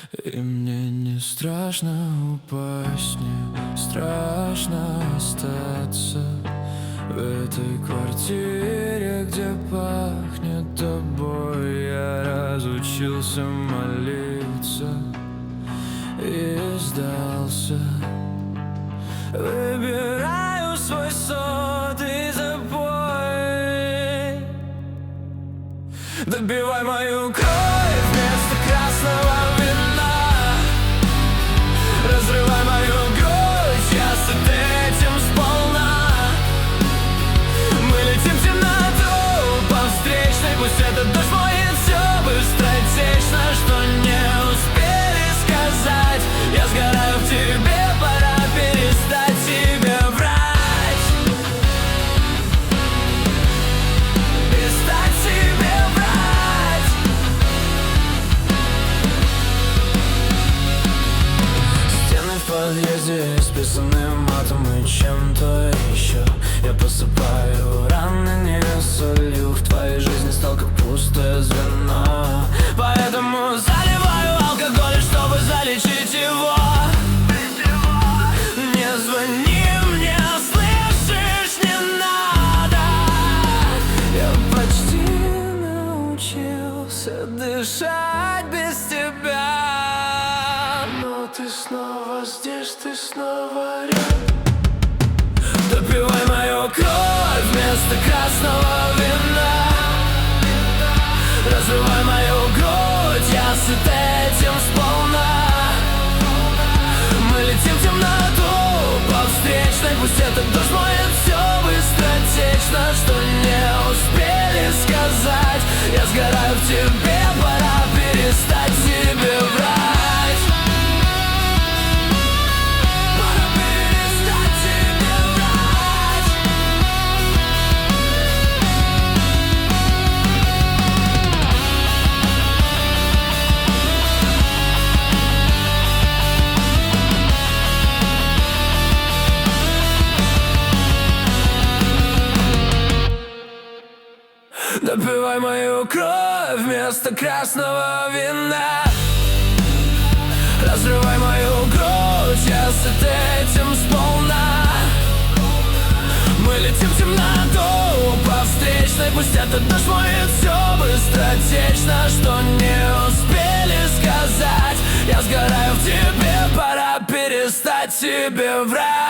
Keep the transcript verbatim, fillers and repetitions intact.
И мне не страшно упасть, не страшно остаться в этой квартире, где пахнет тобой. Я разучился молиться и сдался. Выбираю свой сотый запой. Добивай мою кровь вместо красного вина. Разрывай мою грудь, я сыт этим сполна. Мы летим в темноту по встречной. Пусть этот дождь моет все быстротечно, что не успели сказать. Я сгораю в тебе, пора перестать себе врать. Перестать себе врать. Стены в подъезде исписаны матом и чем-то еще. Я посыпаю раны, не солью. В твоей жизни стал как пустое звено. Поэтому заливаю алкоголь, чтобы залечить его. Не звони мне, слышишь, не надо. Я почти научился дышать без тебя. Но ты снова здесь, ты снова рядом. Допивай мою кровь вместо красного вина. Разрывай мою грудь, я сыт этим сполна. Мы летим в темноту по встречной. Пусть этот дождь моет все быстротечно, что не успели сказать. Я сгораю в тебе, пора перестать себе врать. Пора перестать себе врать. Допивай мою кровь вместо красного вина. Разрывай мою грудь, я сыт этим сполна. Мы летим в темноту по встречной. Пусть этот дождь моет все быстротечно, что не успели сказать. Я сгораю в тебе, пора перестать себе врать.